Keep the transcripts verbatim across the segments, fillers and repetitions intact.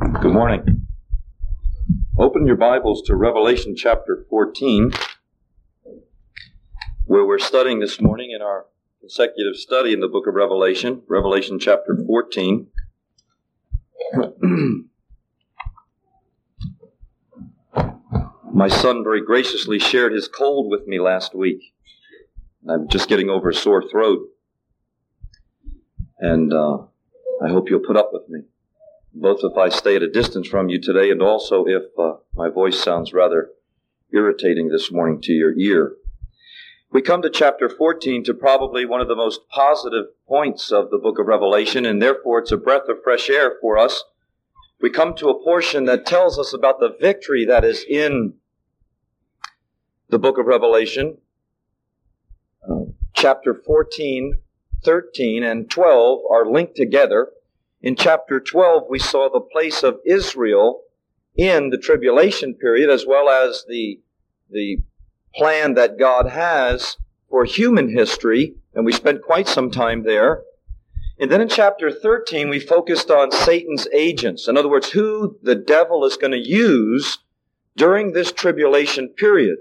Good morning. Open your Bibles to Revelation chapter fourteen, where we're studying this morning in our consecutive study in the book of Revelation, Revelation chapter fourteen. My son very graciously shared his cold with me last week. I'm just getting over a sore throat, and uh, I hope you'll put up with me, both if I stay at a distance from you today and also if uh, my voice sounds rather irritating this morning to your ear. We come to chapter fourteen to probably one of the most positive points of the book of Revelation, and therefore it's a breath of fresh air for us. We come to a portion that tells us about the victory that is in the book of Revelation. Uh, chapter fourteen, thirteen, and twelve are linked together. In chapter twelve, we saw the place of Israel in the tribulation period, as well as the, the plan that God has for human history, and we spent quite some time there. And then in chapter thirteen, we focused on Satan's agents. In other words, who the devil is going to use during this tribulation period.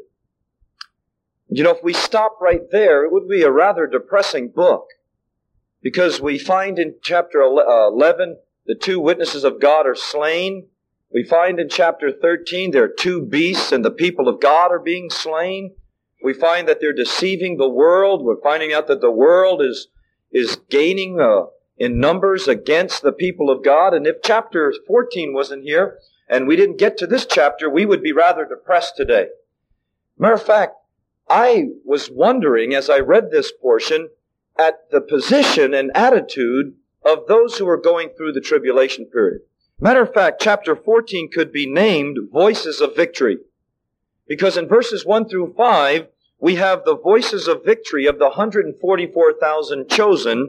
You know, if we stop right there, it would be a rather depressing book. Because we find in chapter eleven, the two witnesses of God are slain. We find in chapter thirteen, there are two beasts and the people of God are being slain. We find that they're deceiving the world. We're finding out that the world is, is gaining uh, in numbers against the people of God. And if chapter fourteen wasn't here and we didn't get to this chapter, we would be rather depressed today. Matter of fact, I was wondering as I read this portion at the position and attitude of those who are going through the tribulation period. Matter of fact, chapter fourteen could be named Voices of Victory. Because in verses one through five, we have the voices of victory of the one hundred forty-four thousand chosen.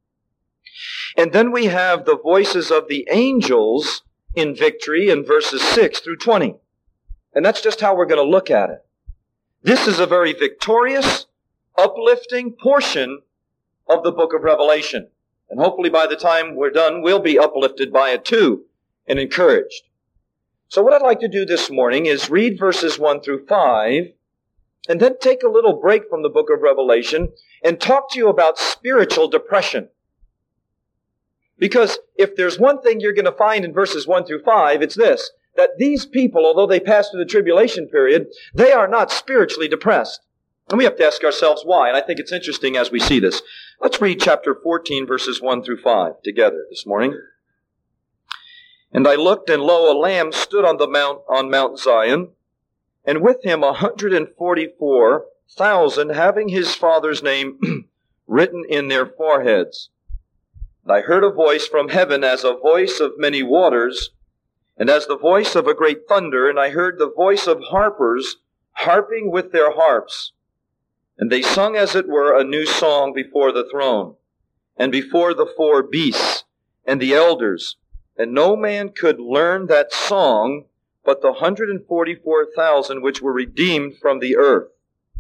And then we have the voices of the angels in victory in verses six through twenty. And that's just how we're going to look at it. This is a very victorious, uplifting portion of the book of Revelation. And hopefully by the time we're done, we'll be uplifted by it too and encouraged. So what I'd like to do this morning is read verses one through five and then take a little break from the book of Revelation and talk to you about spiritual depression. Because if there's one thing you're going to find in verses one through five, it's this, that these people, although they pass through the tribulation period, they are not spiritually depressed. And we have to ask ourselves why, and I think it's interesting as we see this. Let's read chapter fourteen, verses one through five together this morning. And I looked, and lo, a lamb stood on the mount on Mount Zion, and with him a hundred and forty-four thousand, having his father's name written in their foreheads. And I heard a voice from heaven as a voice of many waters, and as the voice of a great thunder, and I heard the voice of harpers harping with their harps. And they sung, as it were, a new song before the throne, and before the four beasts, and the elders. And no man could learn that song, but the one hundred forty-four thousand which were redeemed from the earth.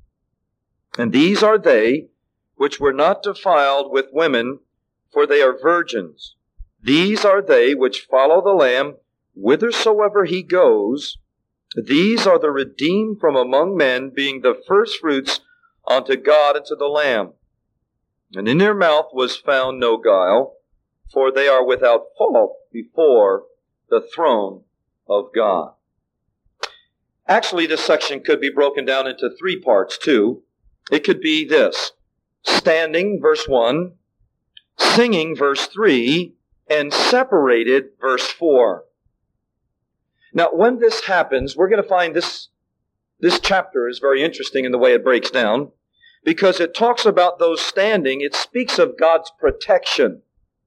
And these are they which were not defiled with women, for they are virgins. These are they which follow the Lamb whithersoever he goes. These are the redeemed from among men, being the firstfruits unto God and to the Lamb. And in their mouth was found no guile, for they are without fault before the throne of God. Actually, this section could be broken down into three parts too. It could be this: standing, verse one, singing, verse three, and separated, verse four. Now, when this happens, we're going to find this, this chapter is very interesting in the way it breaks down, because it talks about those standing. It speaks of God's protection.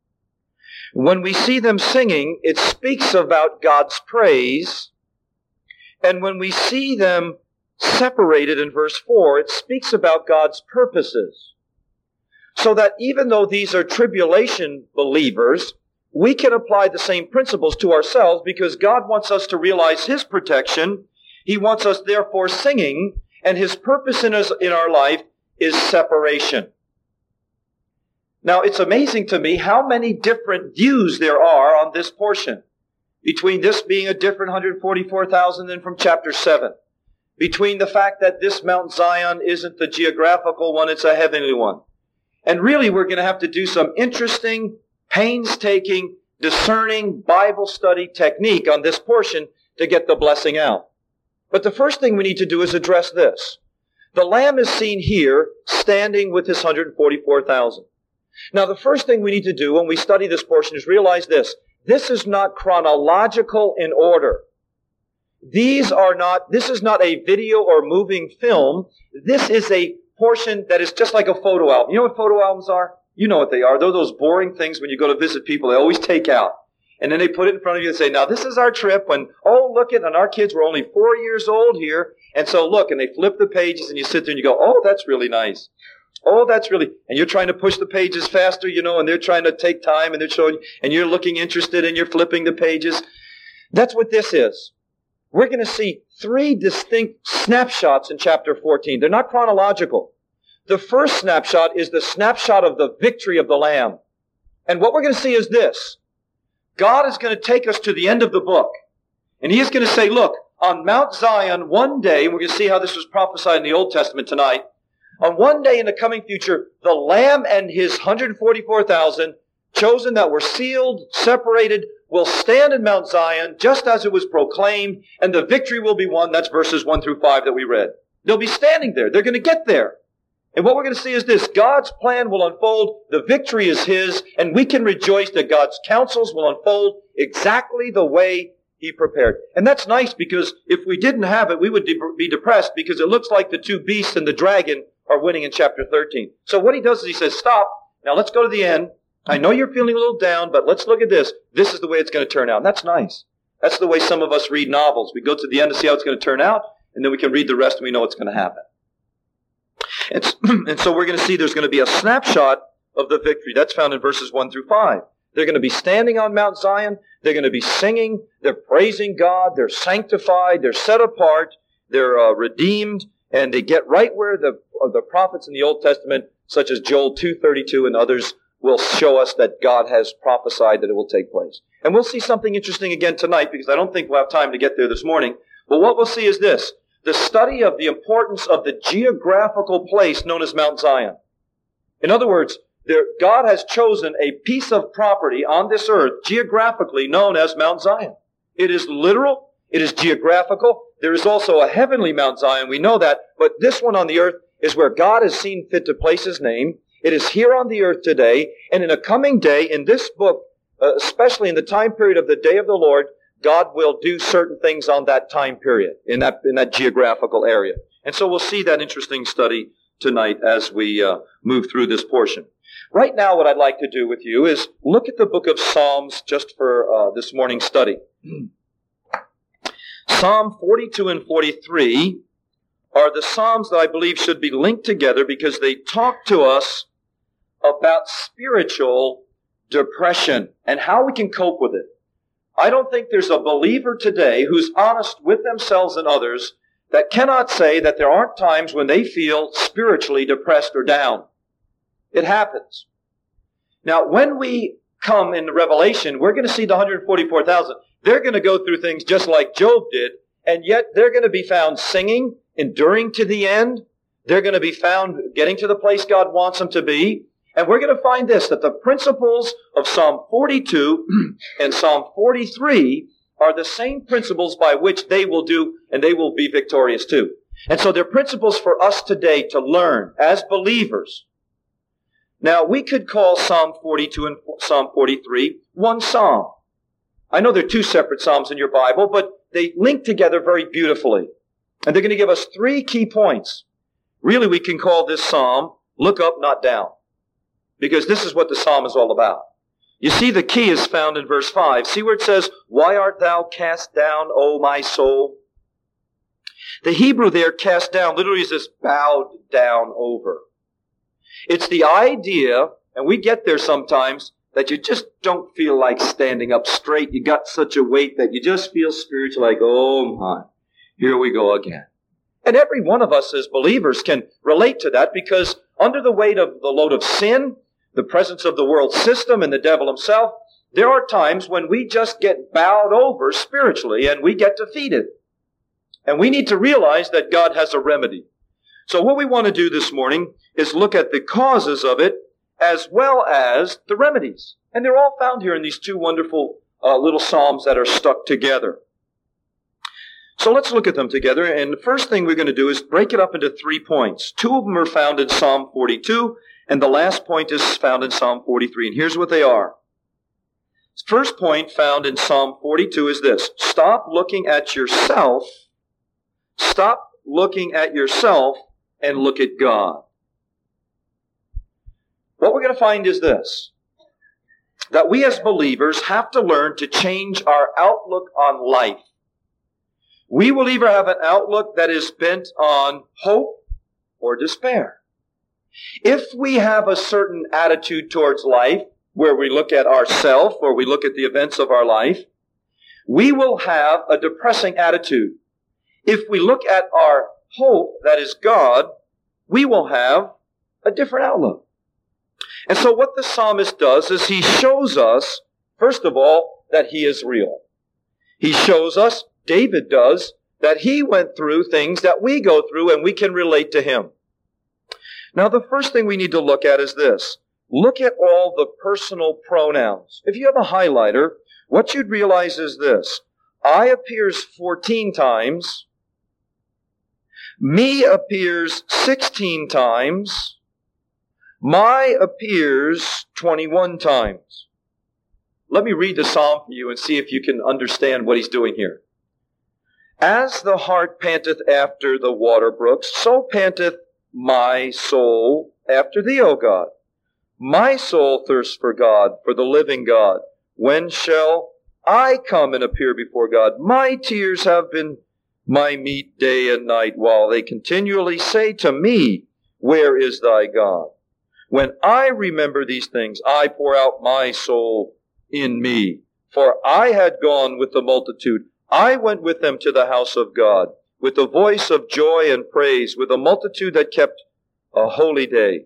When we see them singing, it speaks about God's praise. And when we see them separated in verse four, it speaks about God's purposes. So that even though these are tribulation believers, we can apply the same principles to ourselves, because God wants us to realize His protection. He wants us therefore singing, and His purpose in us, in our life is separation. Now, it's amazing to me how many different views there are on this portion. between this being a different one hundred forty-four thousand than from chapter seven, between the fact that this Mount Zion isn't the geographical one, it's a heavenly one. And really, we're going to have to do some interesting, painstaking, discerning Bible study technique on this portion to get the blessing out. But the first thing we need to do is address this. The Lamb is seen here standing with his one hundred forty-four thousand. Now, the first thing we need to do when we study this portion is realize this. This is not chronological in order. These are not, this is not a video or moving film. This is a portion that is just like a photo album. You know what photo albums are? You know what they are. They're those boring things when you go to visit people, they always take out. And then they put it in front of you and say, now this is our trip when, oh, look at, and our kids were only four years old here. And so look, and they flip the pages and you sit there and you go, oh, that's really nice. Oh, that's really, and you're trying to push the pages faster, you know, and they're trying to take time and they're showing, and you're looking interested and you're flipping the pages. That's what this is. We're going to see three distinct snapshots in chapter fourteen. They're not chronological. The first snapshot is the snapshot of the victory of the Lamb. And what we're going to see is this. God is going to take us to the end of the book. And He is going to say, look, on Mount Zion one day, and we're going to see how this was prophesied in the Old Testament tonight, on one day in the coming future, the Lamb and His one hundred forty-four thousand, chosen that were sealed, separated, will stand in Mount Zion just as it was proclaimed, and the victory will be won. That's verses one through five that we read. They'll be standing there. They're going to get there. And what we're going to see is this. God's plan will unfold. The victory is His, and we can rejoice that God's counsels will unfold exactly the way He prepared. And that's nice because if we didn't have it, we would de- be depressed because it looks like the two beasts and the dragon are winning in chapter thirteen. So what He does is He says, stop. Now let's go to the end. I know you're feeling a little down, but let's look at this. This is the way it's going to turn out. And that's nice. That's the way some of us read novels. We go to the end to see how it's going to turn out, and then we can read the rest and we know what's going to happen. And, and so we're going to see there's going to be a snapshot of the victory. That's found in verses one through five. They're going to be standing on Mount Zion. They're going to be singing. They're praising God. They're sanctified. They're set apart. They're uh, redeemed. And they get right where the, uh, the prophets in the Old Testament, such as Joel two thirty-two and others, will show us that God has prophesied that it will take place. And we'll see something interesting again tonight because I don't think we'll have time to get there this morning. But what we'll see is this. The study of the importance of the geographical place known as Mount Zion. In other words, there, God has chosen a piece of property on this earth geographically known as Mount Zion. It is literal. It is geographical. There is also a heavenly Mount Zion. We know that. But this one on the earth is where God has seen fit to place His name. It is here on the earth today. And in a coming day, in this book, uh, especially in the time period of the day of the Lord, God will do certain things on that time period, in that in that geographical area. And so we'll see that interesting study tonight as we uh, move through this portion. Right now, what I'd like to do with you is look at the book of Psalms just for uh, this morning's study. Psalm forty-two and forty-three are the Psalms that I believe should be linked together because they talk to us about spiritual depression and how we can cope with it. I don't think there's a believer today who's honest with themselves and others that cannot say that there aren't times when they feel spiritually depressed or down. It happens. Now, when we come in Revelation, we're going to see the one hundred forty-four thousand. They're going to go through things just like Job did, and yet they're going to be found singing, enduring to the end. They're going to be found getting to the place God wants them to be. And we're going to find this, that the principles of Psalm forty-two and Psalm forty-three are the same principles by which they will do, and they will be victorious too. And so they're principles for us today to learn as believers. Now, we could call Psalm forty-two and Psalm forty-three one psalm. I know they're two separate psalms in your Bible, but they link together very beautifully. And they're going to give us three key points. Really, we can call this psalm, look up, not down. Because this is what the psalm is all about. You see, the key is found in verse five. See where it says, "Why art thou cast down, O my soul?" The Hebrew there, cast down, literally is this bowed down over. It's the idea, and we get there sometimes, that you just don't feel like standing up straight. You got such a weight that you just feel spiritual, like, oh my, here we go again. And every one of us as believers can relate to that because under the weight of the load of sin, the presence of the world system and the devil himself, there are times when we just get bowed over spiritually and we get defeated. And we need to realize that God has a remedy. So what we want to do this morning is look at the causes of it as well as the remedies. And they're all found here in these two wonderful uh, little psalms that are stuck together. So let's look at them together. And the first thing we're going to do is break it up into three points. Two of them are found in Psalm forty-two, and the last point is found in Psalm forty-three. And here's what they are. First point found in Psalm forty-two is this. Stop looking at yourself. Stop looking at yourself and look at God. What we're going to find is this. That we as believers have to learn to change our outlook on life. We will either have an outlook that is bent on hope or despair. If we have a certain attitude towards life, where we look at ourselves, or we look at the events of our life, we will have a depressing attitude. If we look at our hope, that is God, we will have a different outlook. And so what the psalmist does is he shows us, first of all, that he is real. He shows us, David does, that he went through things that we go through and we can relate to him. Now the first thing we need to look at is this. Look at all the personal pronouns. If you have a highlighter, what you'd realize is this. I appears fourteen times. Me appears sixteen times. My appears twenty-one times. Let me read the psalm for you and see if you can understand what he's doing here. As the hart panteth after the water brooks, so panteth my soul after thee, O God. My soul thirsts for God, for the living God. When shall I come and appear before God? My tears have been my meat day and night, while they continually say to me, where is thy God? When I remember these things, I pour out my soul in me. For I had gone with the multitude. I went with them to the house of God, with a voice of joy and praise, with a multitude that kept a holy day.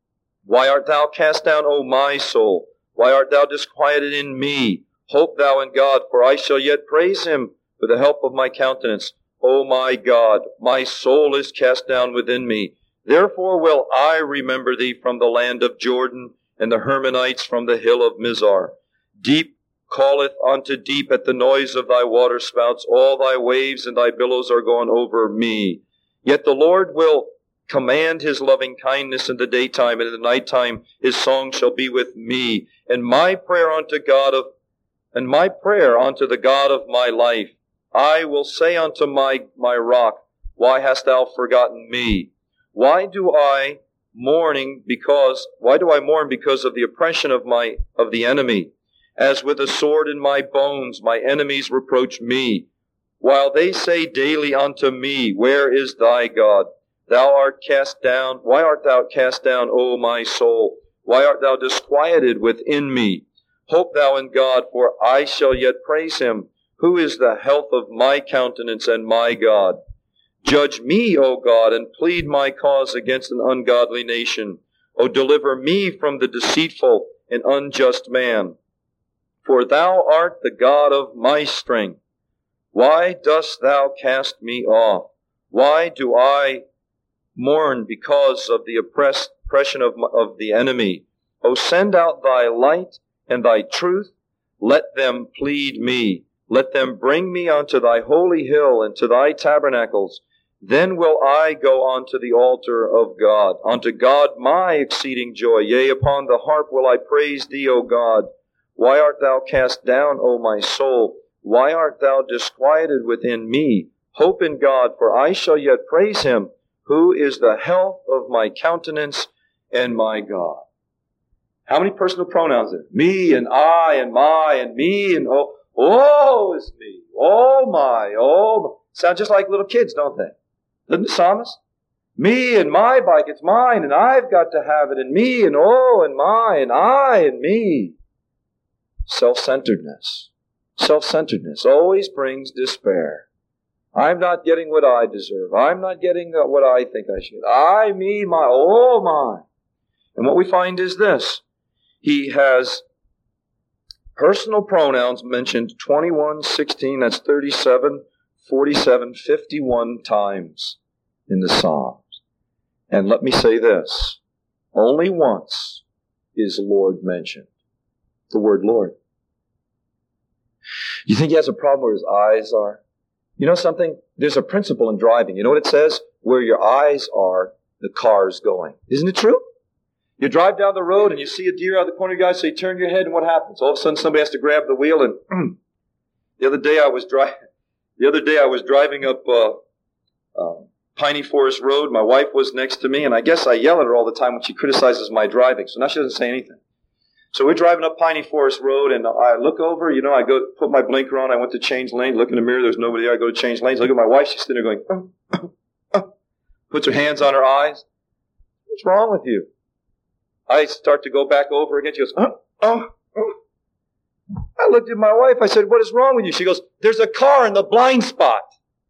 Why art thou cast down, O my soul? Why art thou disquieted in me? Hope thou in God, for I shall yet praise him for the help of my countenance. O my God, my soul is cast down within me. Therefore will I remember thee from the land of Jordan, and the Hermonites from the hill of Mizar. Deep calleth unto deep at the noise of thy waterspouts. All thy waves and thy billows are gone over me. Yet the Lord will command his loving kindness in the daytime, and in the nighttime his song shall be with me. And my prayer unto God of, and my prayer unto the God of my life. I will say unto my, my rock, why hast thou forgotten me? Why do I mourning because, why do I mourn because of the oppression of my, of the enemy? As with a sword in my bones, my enemies reproach me, while they say daily unto me, where is thy God? Thou art cast down. Why art thou cast down, O my soul? Why art thou disquieted within me? Hope thou in God, for I shall yet praise him, who is the health of my countenance and my God. Judge me, O God, and plead my cause against an ungodly nation. O deliver me from the deceitful and unjust man. For thou art the God of my strength. Why dost thou cast me off? Why do I mourn because of the oppressed oppression of, of the enemy? O send out thy light and thy truth. Let them plead me. Let them bring me unto thy holy hill and to thy tabernacles. Then will I go unto the altar of God, unto God my exceeding joy. Yea, upon the harp will I praise thee, O God. Why art thou cast down, O my soul? Why art thou disquieted within me? Hope in God, for I shall yet praise him, who is the health of my countenance and my God. How many personal pronouns there? Me and I and my and me and oh, oh is me. Oh my, oh my. Sound just like little kids, don't they? Doesn't the psalmist? Me and my bike, it's mine, and I've got to have it, and me and oh and my and I and me. Self-centeredness. Self-centeredness always brings despair. I'm not getting what I deserve. I'm not getting what I think I should. I, me, my, oh my. And what we find is this. He has Personal pronouns mentioned twenty-one, sixteen, that's thirty-seven, forty-seven, fifty-one times in the Psalms. And let me say this, only once is Lord mentioned. The word Lord. You think he has a problem where his eyes are? You know something? There's a principle in driving. You know what it says? Where your eyes are, the car's going. Isn't it true? You drive down the road and you see a deer out of the corner of your eye, so you turn your head and what happens? All of a sudden somebody has to grab the wheel and the other day I was driving the other day I was driving up uh, uh, Piney Forest Road. My wife was next to me, and I guess I yell at her all the time when she criticizes my driving. So now she doesn't say anything. So we're driving up Piney Forest Road, and I look over, you know, I go put my blinker on, I went to change lanes, look in the mirror, there's nobody there, I go to change lanes, look at my wife, she's sitting there going, oh, oh, oh. Puts her hands on her eyes. What's wrong with you? I start to go back over again, she goes, oh, oh, oh. I looked at my wife, I said, what is wrong with you? She goes, there's a car in the blind spot.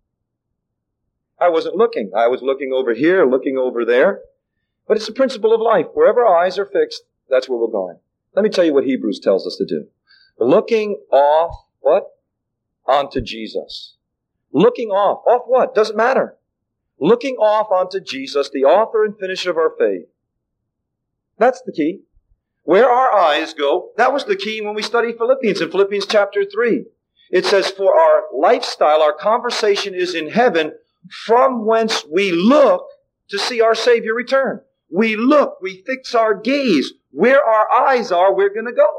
I wasn't looking. I was looking over here, looking over there. But it's the principle of life. Wherever our eyes are fixed, that's where we're going. Let me tell you what Hebrews tells us to do. Looking off, what? Onto Jesus. Looking off. Off what? Doesn't matter. Looking off onto Jesus, the author and finisher of our faith. That's the key. Where our eyes go, that was the key when we studied Philippians. In Philippians chapter three, it says, for our lifestyle, our conversation is in heaven, from whence we look to see our Savior return. We look, we fix our gaze. Where our eyes are, we're going to go.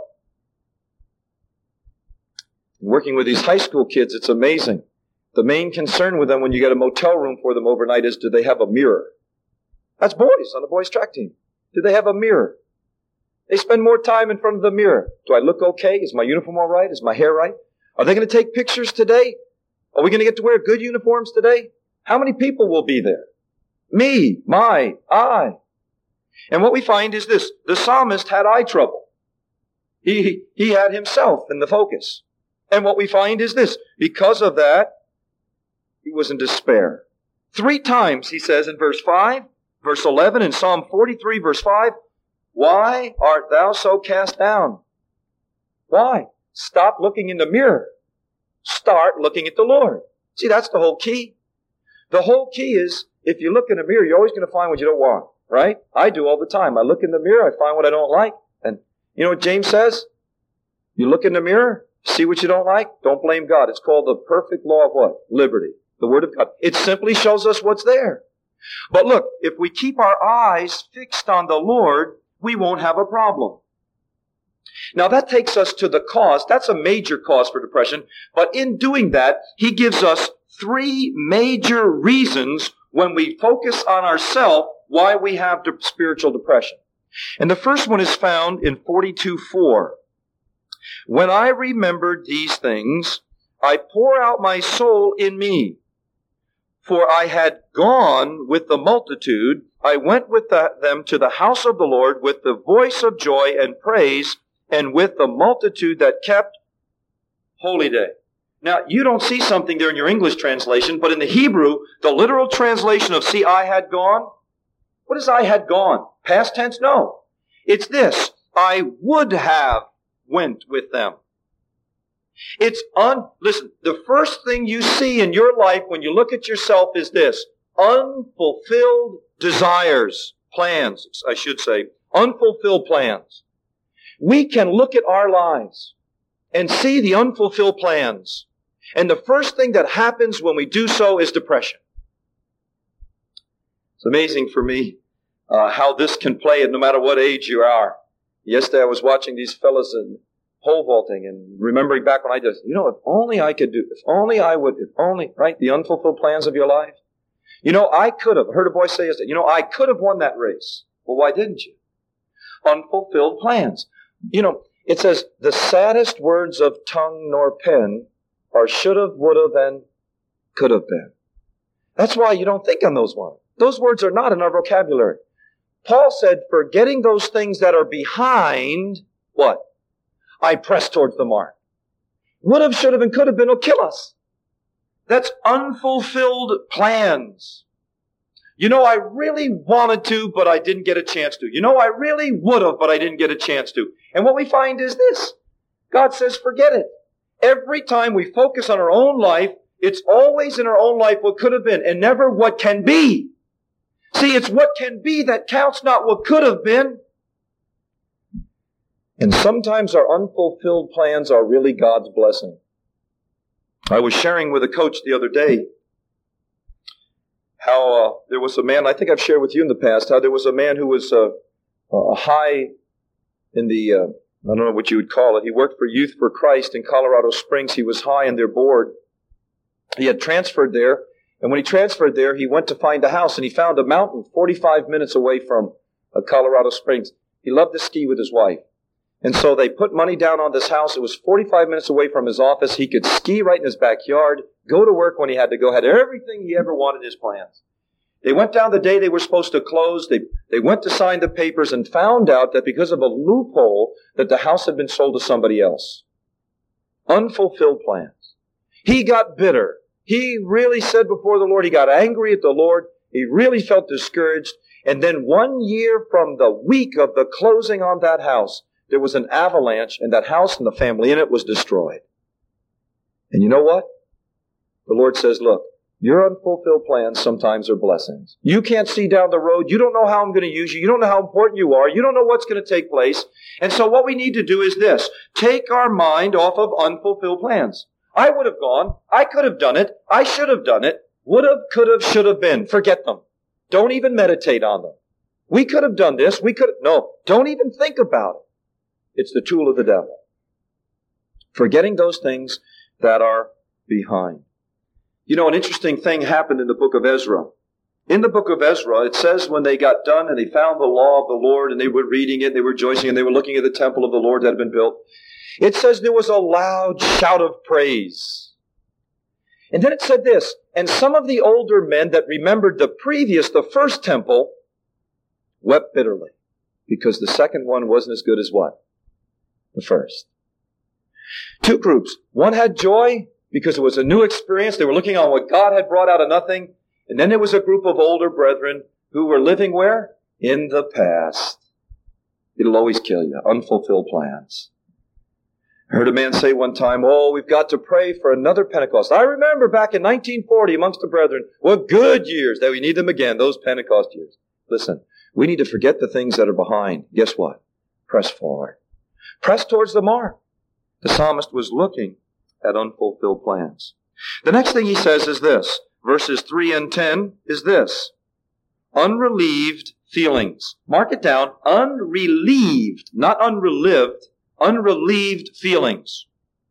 Working with these high school kids, it's amazing. The main concern with them when you get a motel room for them overnight is, do they have a mirror? That's boys on the boys track team. Do they have a mirror? They spend more time in front of the mirror. Do I look okay? Is my uniform all right? Is my hair right? Are they going to take pictures today? Are we going to get to wear good uniforms today? How many people will be there? Me, my, I. And what we find is this. The psalmist had eye trouble. He, he had himself in the focus. And what we find is this. Because of that, he was in despair. Three times, he says in verse five, verse eleven, in Psalm forty-three, verse five, why art thou so cast down? Why? Stop looking in the mirror. Start looking at the Lord. See, that's the whole key. The whole key is, if you look in the mirror, you're always going to find what you don't want. Right? I do all the time. I look in the mirror, I find what I don't like. And you know what James says? You look in the mirror, see what you don't like, don't blame God. It's called the perfect law of what? Liberty. The Word of God. It simply shows us what's there. But look, if we keep our eyes fixed on the Lord, we won't have a problem. Now that takes us to the cause. That's a major cause for depression. But in doing that, he gives us three major reasons when we focus on ourselves why we have de- spiritual depression. And the first one is found in forty-two four. When I remembered these things, I pour out my soul in me. For I had gone with the multitude, I went with the, them to the house of the Lord with the voice of joy and praise, and with the multitude that kept holy day. Now, you don't see something there in your English translation, but in the Hebrew, the literal translation of see, I had gone, what is I had gone? Past tense? No. It's this. I would have went with them. It's un, listen, the first thing you see in your life when you look at yourself is this. Unfulfilled desires, plans, I should say. Unfulfilled plans. We can look at our lives and see the unfulfilled plans. And the first thing that happens when we do so is depression. It's amazing for me uh, how this can play no matter what age you are. Yesterday I was watching these fellas in pole vaulting and remembering back when I did, you know, if only I could do, if only I would, if only, right? The unfulfilled plans of your life. You know, I could have, I heard a boy say yesterday, you know, I could have won that race. Well, why didn't you? Unfulfilled plans. You know, it says, the saddest words of tongue nor pen are should have, would have, and could have been. That's why you don't think on those ones. Those words are not in our vocabulary. Paul said, forgetting those things that are behind, what? I press towards the mark. Would have, should have, and could have been will kill us. That's unfulfilled plans. You know, I really wanted to, but I didn't get a chance to. You know, I really would have, but I didn't get a chance to. And what we find is this. God says, forget it. Every time we focus on our own life, it's always in our own life what could have been and never what can be. See, it's what can be that counts, not what could have been. And sometimes our unfulfilled plans are really God's blessing. I was sharing with a coach the other day how uh, there was a man, I think I've shared with you in the past, how there was a man who was uh, uh, high in the, uh, I don't know what you would call it. He worked for Youth for Christ in Colorado Springs. He was high in their board. He had transferred there, and when he transferred there, he went to find a house, and he found a mountain forty-five minutes away from uh, Colorado Springs. He loved to ski with his wife. And so they put money down on this house. It was forty-five minutes away from his office. He could ski right in his backyard, go to work when he had to go, had everything he ever wanted in his plans. They went down the day they were supposed to close. They, they went to sign the papers and found out that because of a loophole that the house had been sold to somebody else. Unfulfilled plans. He got bitter. He really said before the Lord, he got angry at the Lord. He really felt discouraged. And then one year from the week of the closing on that house, there was an avalanche, and that house and the family in it was destroyed. And you know what? The Lord says, look, your unfulfilled plans sometimes are blessings. You can't see down the road. You don't know how I'm going to use you. You don't know how important you are. You don't know what's going to take place. And so what we need to do is this. Take our mind off of unfulfilled plans. I would have gone. I could have done it. I should have done it. Would have, could have, should have been. Forget them. Don't even meditate on them. We could have done this. We could have. No, don't even think about it. It's the tool of the devil. Forgetting those things that are behind. You know, an interesting thing happened in the book of Ezra. In the book of Ezra, it says when they got done and they found the law of the Lord and they were reading it, they were rejoicing, and they were looking at the temple of the Lord that had been built, it says there was a loud shout of praise. And then it said this, and some of the older men that remembered the previous, the first temple, wept bitterly, because the second one wasn't as good as what? The first. Two groups. One had joy because it was a new experience. They were looking on what God had brought out of nothing. And then there was a group of older brethren who were living where? In the past. It'll always kill you. Unfulfilled plans. I heard a man say one time, oh, we've got to pray for another Pentecost. I remember back in nineteen forty amongst the brethren, what good years that we need them again, those Pentecost years. Listen, we need to forget the things that are behind. Guess what? Press forward. Press towards the mark. The psalmist was looking at unfulfilled plans. The next thing he says is this. Verses three and ten is this. Unrelieved feelings. Mark it down. Unrelieved, not unrelived. Unrelieved feelings.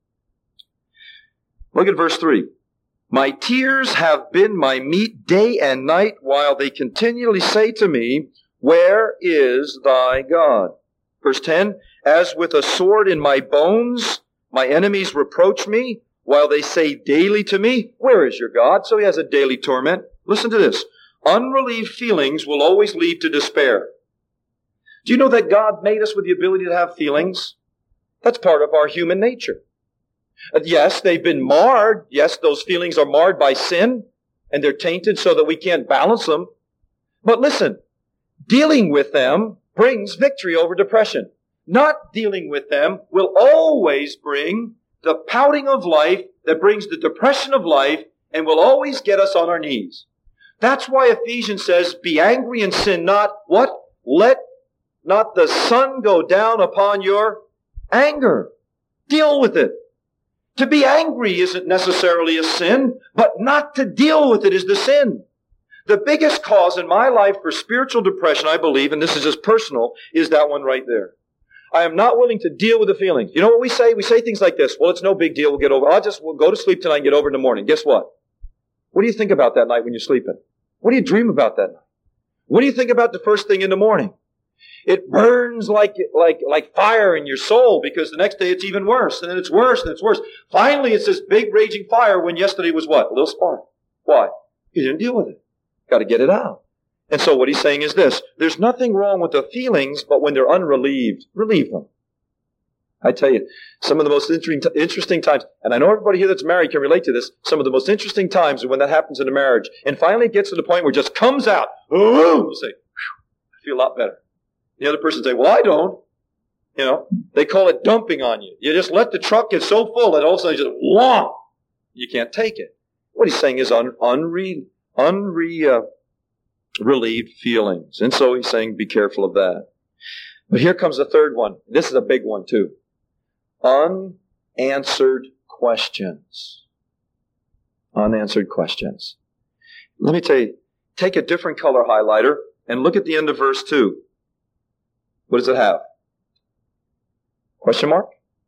Look at verse three. My tears have been my meat day and night, while they continually say to me, where is thy God? Verse ten. As with a sword in my bones, my enemies reproach me, while they say daily to me, where is your God? So he has a daily torment. Listen to this. Unrelieved feelings will always lead to despair. Do you know that God made us with the ability to have feelings? That's part of our human nature. Yes, they've been marred. Yes, those feelings are marred by sin, and they're tainted so that we can't balance them. But listen, dealing with them brings victory over depression. Not dealing with them will always bring the pouting of life that brings the depression of life and will always get us on our knees. That's why Ephesians says, be angry and sin not. What? Let not the sun go down upon your anger. Deal with it. To be angry isn't necessarily a sin, but not to deal with it is the sin. The biggest cause in my life for spiritual depression, I believe, and this is just personal, is that one right there. I am not willing to deal with the feelings. You know what we say? We say things like this. Well, it's no big deal. We'll get over it. I'll just we'll go to sleep tonight and get over it in the morning. Guess what? What do you think about that night when you're sleeping? What do you dream about that night? What do you think about the first thing in the morning? It burns like, like, like fire in your soul, because the next day it's even worse. And then it's worse and it's worse. Finally, it's this big raging fire when yesterday was what? A little spark. Why? You didn't deal with it. Got to get it out. And so what he's saying is this. There's nothing wrong with the feelings, but when they're unrelieved, relieve them. I tell you, some of the most interesting, interesting times, and I know everybody here that's married can relate to this, some of the most interesting times are when that happens in a marriage. And finally it gets to the point where it just comes out. Oh, you say, I feel a lot better. The other person say, well, I don't. You know, they call it dumping on you. You just let the truck get so full that all of a sudden you just, whomp, you can't take it. What he's saying is un, unre, unre, uh, relieved feelings. And so he's saying be careful of that. But here comes the third one. This is a big one too. Unanswered questions. Unanswered questions. Let me tell you, take a different color highlighter and look at the end of verse two. What does it have? Question mark?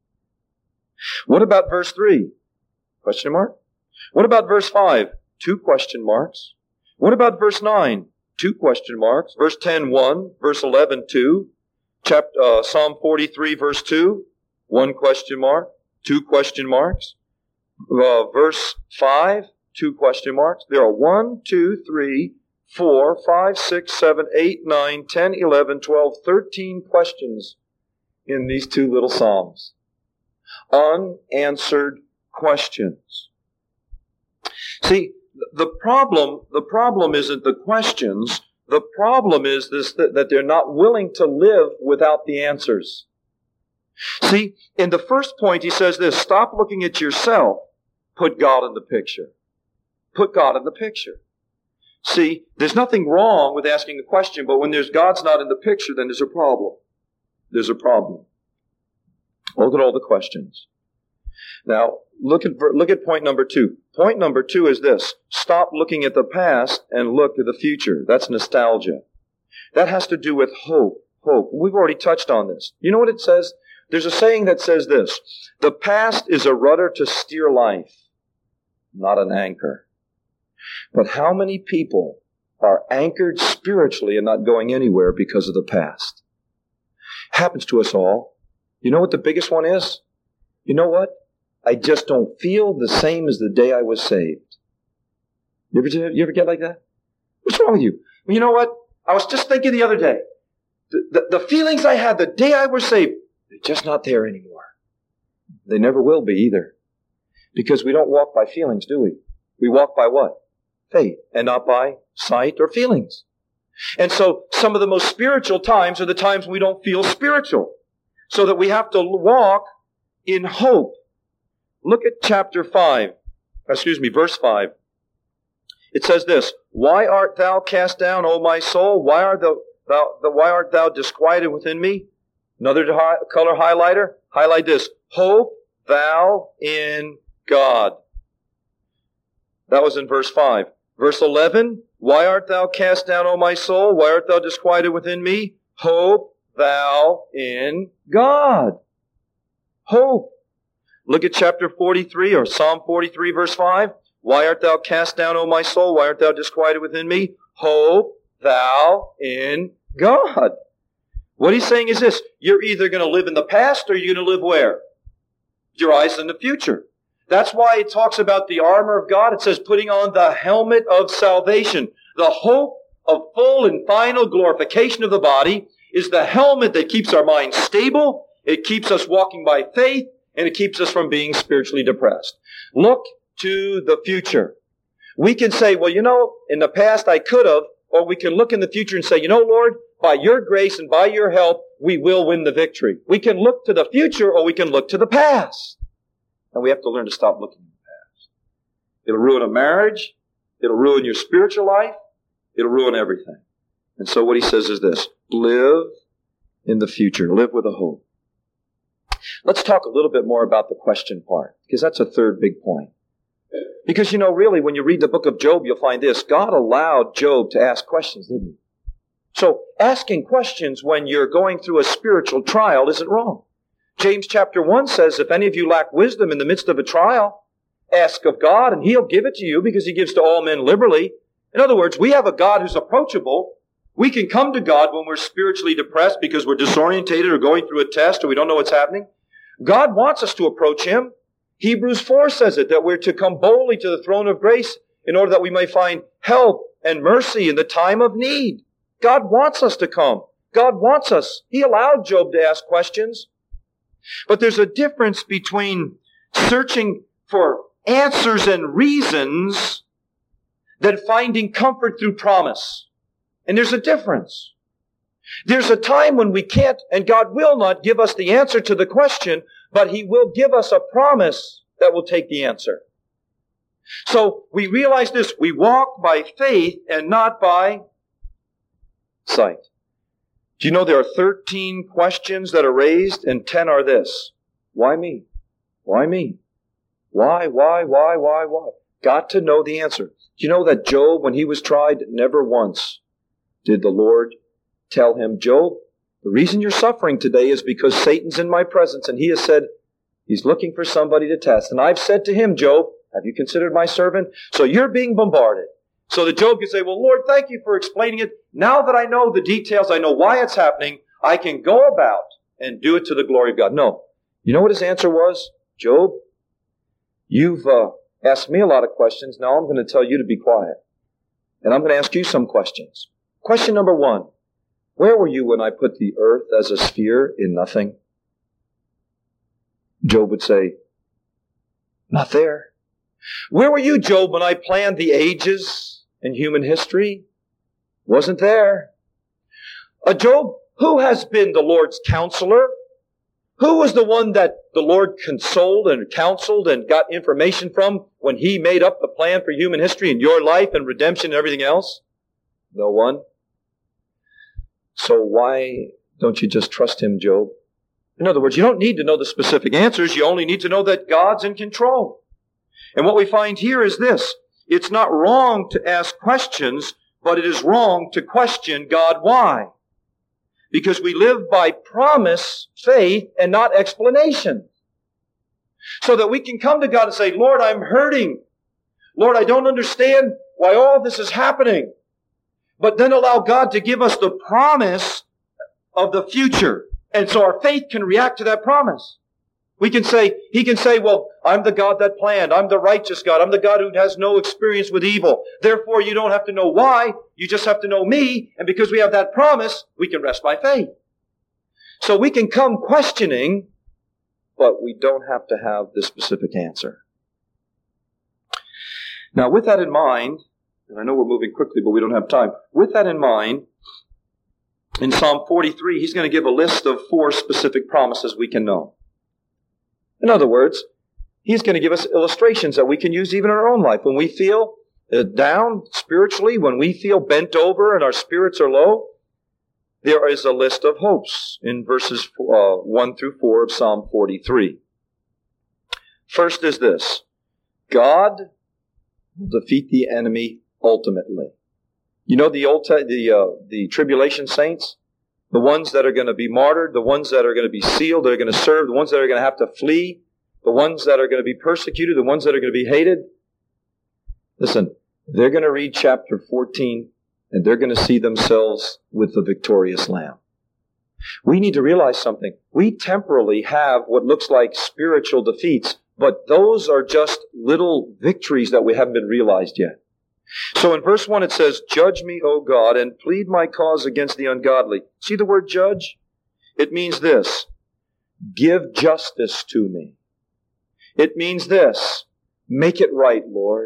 What about verse three? Question mark? What about verse five? Two question marks. What about verse nine? Two question marks. Verse ten, one. Verse eleven, two. Chapter, uh, Psalm forty-three, verse two. One question mark. Two question marks. Uh, verse five, two question marks. There are one, two, three, four, five, six, seven, eight, nine, ten, eleven, twelve, thirteen questions in these two little psalms. Unanswered questions. See, the problem, the problem isn't the questions. The problem is this, that, that they're not willing to live without the answers. See, in the first point, he says this, stop looking at yourself, put God in the picture. Put God in the picture. See, there's nothing wrong with asking a question, but when there's God's not in the picture, then there's a problem. There's a problem. Look at all the questions. Now, look at look at point number two. Point number two is this. Stop looking at the past and look at the future. That's nostalgia. That has to do with hope. Hope. We've already touched on this. You know what it says? There's a saying that says this. The past is a rudder to steer life, not an anchor. But how many people are anchored spiritually and not going anywhere because of the past? Happens to us all. You know what the biggest one is? You know what? I just don't feel the same as the day I was saved. You ever, you ever get like that? What's wrong with you? Well, you know what? I was just thinking the other day. The, the, the feelings I had the day I was saved, they're just not there anymore. They never will be either. Because we don't walk by feelings, do we? We walk by what? Faith, and not by sight or feelings. And so some of the most spiritual times are the times we don't feel spiritual. So that we have to walk in hope. Look at chapter five, excuse me, verse five. It says this, why art thou cast down, O my soul? Why art thou, thou, why art thou disquieted within me? Another hi- color highlighter. Highlight this. Hope thou in God. That was in verse five. Verse eleven. Why art thou cast down, O my soul? Why art thou disquieted within me? Hope thou in God. Hope. Look at chapter forty-three or Psalm forty-three verse five. Why art thou cast down, O my soul? Why art thou disquieted within me? Hope thou in God. What he's saying is this. You're either going to live in the past or you're going to live where? Your eyes in the future. That's why it talks about the armor of God. It says putting on the helmet of salvation. The hope of full and final glorification of the body is the helmet that keeps our mind stable. It keeps us walking by faith. And it keeps us from being spiritually depressed. Look to the future. We can say, well, you know, in the past I could have, or we can look in the future and say, you know, Lord, by your grace and by your help, we will win the victory. We can look to the future or we can look to the past. And we have to learn to stop looking at the past. It'll ruin a marriage. It'll ruin your spiritual life. It'll ruin everything. And so what he says is this, live in the future. Live with a hope. Let's talk a little bit more about the question part, because that's a third big point. Because, you know, really, when you read the book of Job, you'll find this. God allowed Job to ask questions, didn't he? So asking questions when you're going through a spiritual trial isn't wrong. James chapter one says, if any of you lack wisdom in the midst of a trial, ask of God, and He'll give it to you because He gives to all men liberally. In other words, we have a God who's approachable. We can come to God when we're spiritually depressed because we're disorientated or going through a test or we don't know what's happening. God wants us to approach Him. Hebrews four says it, that we're to come boldly to the throne of grace in order that we may find help and mercy in the time of need. God wants us to come. God wants us. He allowed Job to ask questions. But there's a difference between searching for answers and reasons than finding comfort through promise. And there's a difference. There's a time when we can't, and God will not give us the answer to the question, but He will give us a promise that will take the answer. So we realize this. We walk by faith and not by sight. Do you know there are thirteen questions that are raised, and ten are this? Why me? Why me? Why, why, why, why, why? Got to know the answer. Do you know that Job, when he was tried, never once did the Lord tell him, Job, the reason you're suffering today is because Satan's in my presence, and he has said he's looking for somebody to test. And I've said to him, Job, have you considered my servant? So you're being bombarded. So that Job can say, well, Lord, thank you for explaining it. Now that I know the details, I know why it's happening, I can go about and do it to the glory of God. No. You know what his answer was? Job, you've uh, asked me a lot of questions. Now I'm going to tell you to be quiet. And I'm going to ask you some questions. Question number one. Where were you when I put the earth as a sphere in nothing? Job would say, not there. Where were you, Job, when I planned the ages in human history? Wasn't there. Uh, Job, who has been the Lord's counselor? Who was the one that the Lord consoled and counseled and got information from when He made up the plan for human history and your life and redemption and everything else? No one. So why don't you just trust Him, Job? In other words, you don't need to know the specific answers. You only need to know that God's in control. And what we find here is this. It's not wrong to ask questions, but it is wrong to question God why. Because we live by promise, faith, and not explanation. So that we can come to God and say, Lord, I'm hurting. Lord, I don't understand why all this is happening. But then allow God to give us the promise of the future. And so our faith can react to that promise. We can say, He can say, well, I'm the God that planned. I'm the righteous God. I'm the God who has no experience with evil. Therefore, you don't have to know why. You just have to know me. And because we have that promise, we can rest by faith. So we can come questioning, but we don't have to have the specific answer. Now, with that in mind, and I know we're moving quickly, but we don't have time. With that in mind, in Psalm forty-three, he's going to give a list of four specific promises we can know. In other words, he's going to give us illustrations that we can use even in our own life. When we feel uh, down spiritually, when we feel bent over and our spirits are low, there is a list of hopes in verses uh, one through four of Psalm forty-three. First is this: God will defeat the enemy ultimately. You know the old the uh, the tribulation saints, the ones that are going to be martyred, the ones that are going to be sealed, that are going to serve, the ones that are going to have to flee, the ones that are going to be persecuted, the ones that are going to be hated. Listen, they're going to read chapter fourteen, and they're going to see themselves with the victorious Lamb. We need to realize something. We temporarily have what looks like spiritual defeats, but those are just little victories that we haven't been realized yet. So in verse one it says, Judge me, O God, and plead my cause against the ungodly. See the word judge? It means this: give justice to me. It means this: make it right, Lord.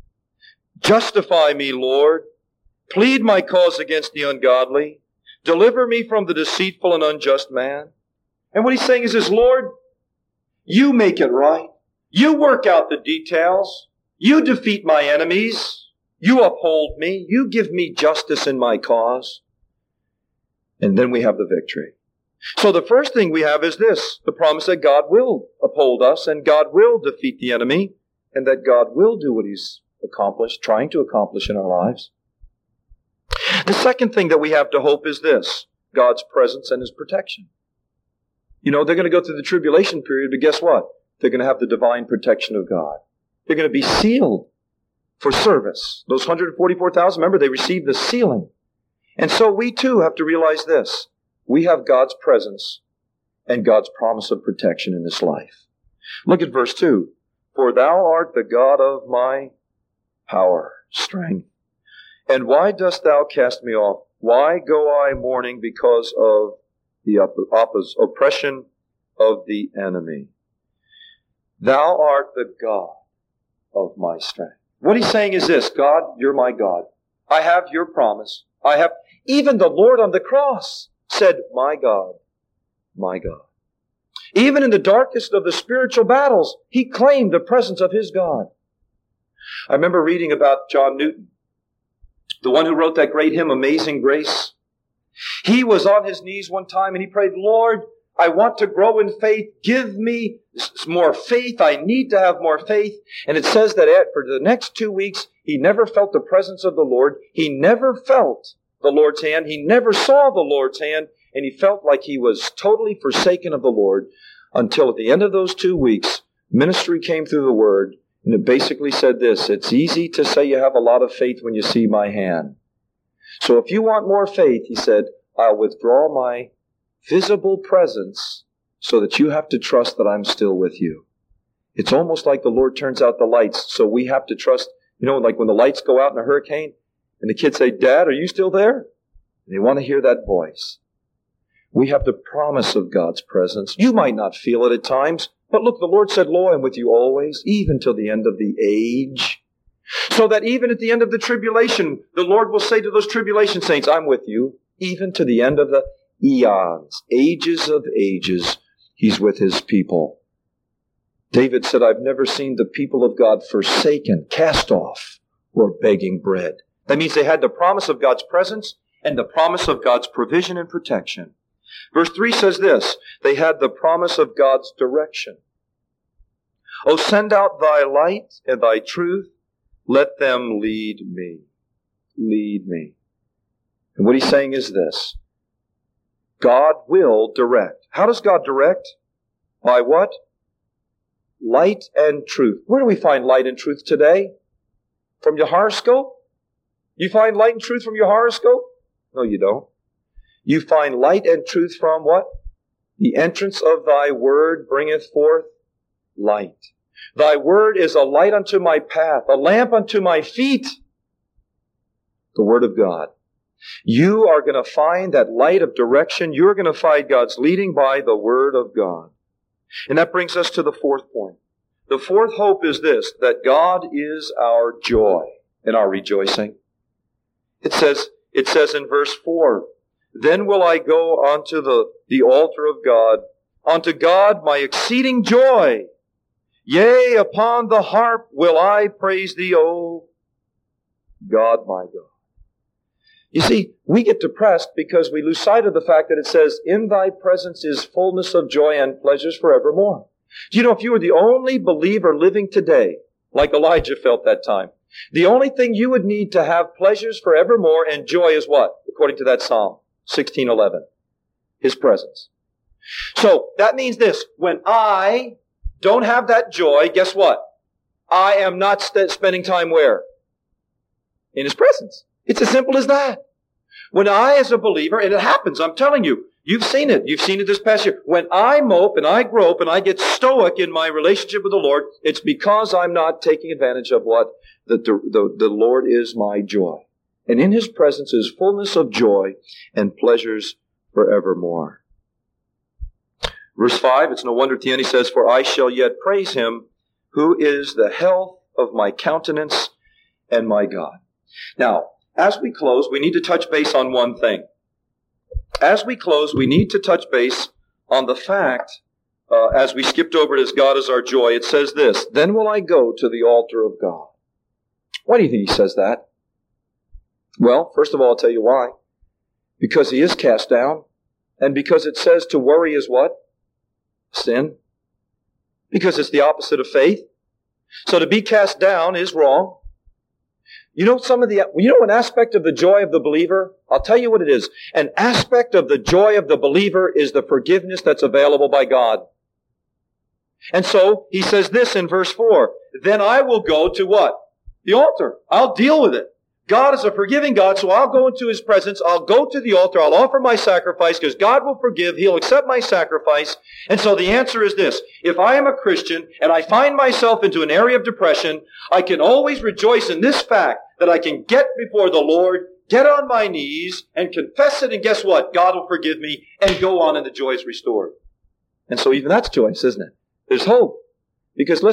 Justify me, Lord. Plead my cause against the ungodly. Deliver me from the deceitful and unjust man. And what he's saying is this: Lord, you make it right. You work out the details. You defeat my enemies. You uphold me. You give me justice in my cause. And then we have the victory. So the first thing we have is this: the promise that God will uphold us and God will defeat the enemy and that God will do what He's accomplished, trying to accomplish in our lives. The second thing that we have to hope is this: God's presence and His protection. You know, they're going to go through the tribulation period, but guess what? They're going to have the divine protection of God. They're going to be sealed for service. Those one hundred forty-four thousand, remember, they received the sealing. And so we too have to realize this: we have God's presence and God's promise of protection in this life. Look at verse two. For thou art the God of my power, strength. And why dost thou cast me off? Why go I mourning because of the oppos- oppression of the enemy? Thou art the God of my strength. What he's saying is this: God, you're my God. I have your promise. I have, even the Lord on the cross said, my God, my God. Even in the darkest of the spiritual battles, he claimed the presence of his God. I remember reading about John Newton, the one who wrote that great hymn, Amazing Grace. He was on his knees one time and he prayed, Lord, I want to grow in faith. Give me more faith. I need to have more faith. And it says that for the next two weeks, he never felt the presence of the Lord. He never felt the Lord's hand. He never saw the Lord's hand. And he felt like he was totally forsaken of the Lord until at the end of those two weeks, ministry came through the Word. And it basically said this, it's easy to say you have a lot of faith when you see my hand. So if you want more faith, he said, I'll withdraw my visible presence so that you have to trust that I'm still with you. It's almost like the Lord turns out the lights, so we have to trust, you know, like when the lights go out in a hurricane, and the kids say, Dad, are you still there? And they want to hear that voice. We have the promise of God's presence. You might not feel it at times, but look, the Lord said, Lo, I'm with you always, even till the end of the age. So that even at the end of the tribulation, the Lord will say to those tribulation saints, I'm with you, even to the end of the eons, ages of ages, he's with his people. David said, I've never seen the people of God forsaken, cast off, or begging bread. That means they had the promise of God's presence and the promise of God's provision and protection. Verse three says this, they had the promise of God's direction. Oh, send out thy light and thy truth. Let them lead me. Lead me. And what he's saying is this. God will direct. How does God direct? By what? Light and truth. Where do we find light and truth today? From your horoscope? You find light and truth from your horoscope? No, you don't. You find light and truth from what? The entrance of thy word bringeth forth light. Thy word is a light unto my path, a lamp unto my feet. The word of God. You are going to find that light of direction. You're going to find God's leading by the word of God. And that brings us to the fourth point. The fourth hope is this, that God is our joy and our rejoicing. It says, it says in verse four, Then will I go unto the, the altar of God, unto God my exceeding joy. Yea, upon the harp will I praise thee, O God my God. You see, we get depressed because we lose sight of the fact that it says, in thy presence is fullness of joy and pleasures forevermore. Do you know, if you were the only believer living today, like Elijah felt that time, the only thing you would need to have pleasures forevermore and joy is what? According to that Psalm sixteen eleven. His presence. So, that means this. When I don't have that joy, guess what? I am not st- spending time where? In His presence. It's as simple as that. When I, as a believer, and it happens, I'm telling you, you've seen it. You've seen it this past year. When I mope and I grope and I get stoic in my relationship with the Lord, it's because I'm not taking advantage of what? The, the, the Lord is my joy. And in His presence is fullness of joy and pleasures forevermore. Verse five, it's no wonder at the end He says, For I shall yet praise Him, who is the health of my countenance and my God. Now, as we close, we need to touch base on one thing. As we close, we need to touch base on the fact, uh, as we skipped over it as God is our joy, it says this, Then will I go to the altar of God. Why do you think He says that? Well, first of all, I'll tell you why. Because He is cast down, and because it says to worry is what? Sin. Because it's the opposite of faith. So to be cast down is wrong. You know some of the, you know an aspect of the joy of the believer? I'll tell you what it is. An aspect of the joy of the believer is the forgiveness that's available by God. And so, he says this in verse four, Then I will go to what? The altar. I'll deal with it. God is a forgiving God, so I'll go into His presence. I'll go to the altar. I'll offer my sacrifice because God will forgive. He'll accept my sacrifice. And so the answer is this. If I am a Christian and I find myself into an area of depression, I can always rejoice in this fact that I can get before the Lord, get on my knees, and confess it. And guess what? God will forgive me and go on and the joy is restored. And so even that's joyous, isn't it? There's hope. Because listen,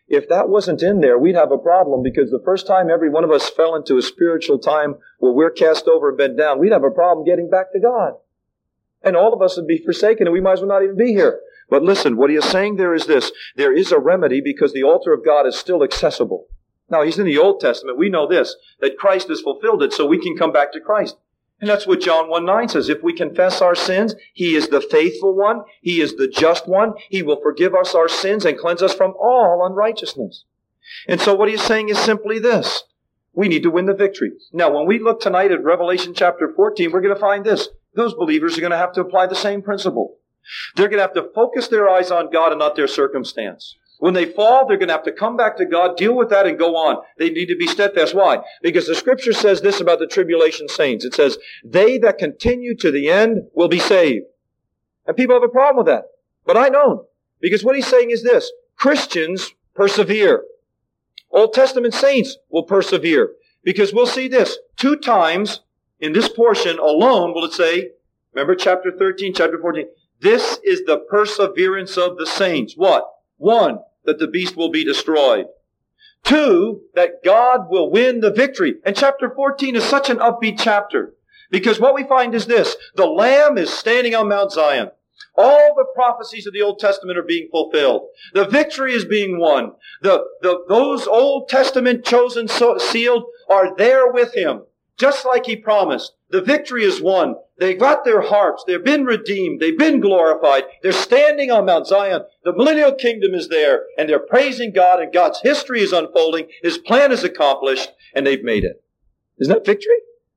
If that wasn't in there, we'd have a problem, because the first time every one of us fell into a spiritual time where we're cast over and bent down, we'd have a problem getting back to God. And all of us would be forsaken, and we might as well not even be here. But listen, what he is saying there is this. There is a remedy, because the altar of God is still accessible. Now, he's in the Old Testament. We know this, that Christ has fulfilled it, so we can come back to Christ. And that's what John one nine says. If we confess our sins, He is the faithful one. He is the just one. He will forgive us our sins and cleanse us from all unrighteousness. And so what he's saying is simply this. We need to win the victory. Now, when we look tonight at Revelation chapter fourteen, we're going to find this. Those believers are going to have to apply the same principle. They're going to have to focus their eyes on God and not their circumstance. When they fall, they're going to have to come back to God, deal with that, and go on. They need to be steadfast. Why? Because the Scripture says this about the tribulation saints. It says, they that continue to the end will be saved. And people have a problem with that. But I don't. Because what he's saying is this. Christians persevere. Old Testament saints will persevere. Because we'll see this. Two times in this portion alone will it say, remember chapter thirteen, chapter fourteen, this is the perseverance of the saints. What? One, that the beast will be destroyed. Two, that God will win the victory. And chapter fourteen is such an upbeat chapter. Because what we find is this. The Lamb is standing on Mount Zion. All the prophecies of the Old Testament are being fulfilled. The victory is being won. The, the, those Old Testament chosen, so, sealed are there with Him. Just like He promised. The victory is won. They got their harps. They've been redeemed. They've been glorified. They're standing on Mount Zion. The millennial kingdom is there. And they're praising God. And God's history is unfolding. His plan is accomplished. And they've made it. Isn't that victory?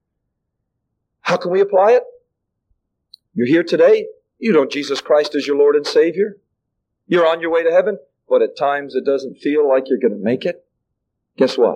How can we apply it? You're here today. You know Jesus Christ as your Lord and Savior. You're on your way to heaven. But at times it doesn't feel like you're going to make it. Guess what?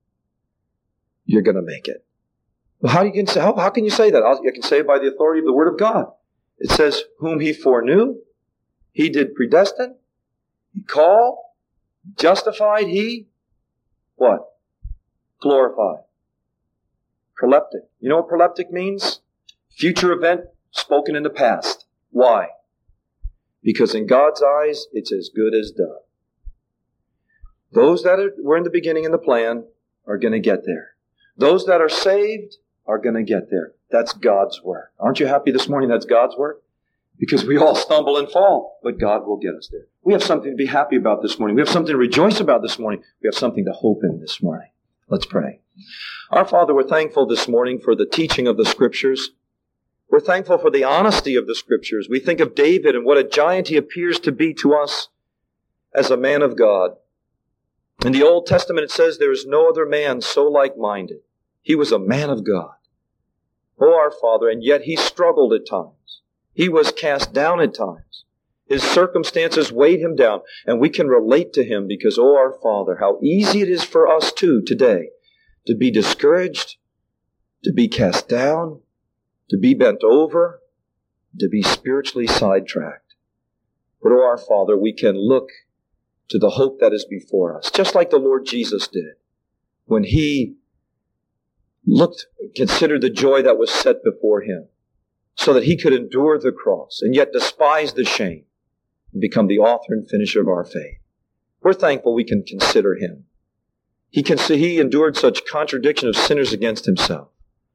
You're going to make it. Well, how, you can say, how, how can you say that? I'll, you can say it by the authority of the Word of God. It says, whom He foreknew, He did predestine, He called, justified, He, what? Glorified. Proleptic. You know what proleptic means? Future event spoken in the past. Why? Because in God's eyes, it's as good as done. Those that are, were in the beginning in the plan are going to get there. Those that are saved are going to get there. That's God's work. Aren't you happy this morning that's God's work? Because we all stumble and fall, but God will get us there. We have something to be happy about this morning. We have something to rejoice about this morning. We have something to hope in this morning. Let's pray. Our Father, we're thankful this morning for the teaching of the Scriptures. We're thankful for the honesty of the Scriptures. We think of David and what a giant he appears to be to us as a man of God. In the Old Testament it says there is no other man so like-minded. He was a man of God. Oh, our Father, and yet he struggled at times. He was cast down at times. His circumstances weighed him down, and we can relate to him because, oh, our Father, how easy it is for us too today to be discouraged, to be cast down, to be bent over, to be spiritually sidetracked. But, oh, our Father, we can look to the hope that is before us, just like the Lord Jesus did when He looked, considered the joy that was set before Him so that He could endure the cross and yet despise the shame and become the author and finisher of our faith. We're thankful we can consider Him. He, can, he endured such contradiction of sinners against Himself.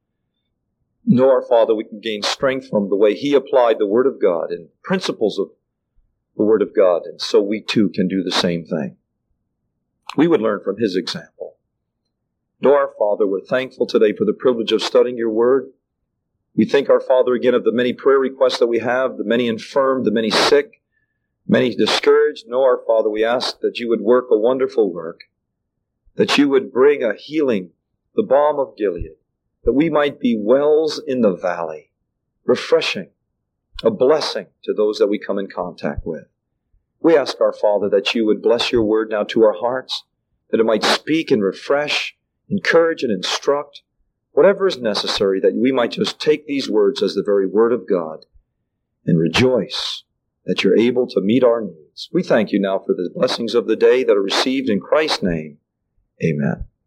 Know, our Father, we can gain strength from the way He applied the Word of God and principles of the Word of God, and so we too can do the same thing. We would learn from His example. Know, our Father, we're thankful today for the privilege of studying Your Word. We thank our Father again of the many prayer requests that we have, the many infirm, the many sick, many discouraged. Know, our Father, we ask that You would work a wonderful work, that You would bring a healing, the balm of Gilead, that we might be wells in the valley, refreshing, a blessing to those that we come in contact with. We ask our Father that You would bless Your Word now to our hearts, that it might speak and refresh, encourage and instruct, whatever is necessary, that we might just take these words as the very Word of God and rejoice that You're able to meet our needs. We thank You now for the blessings of the day that are received in Christ's name. Amen.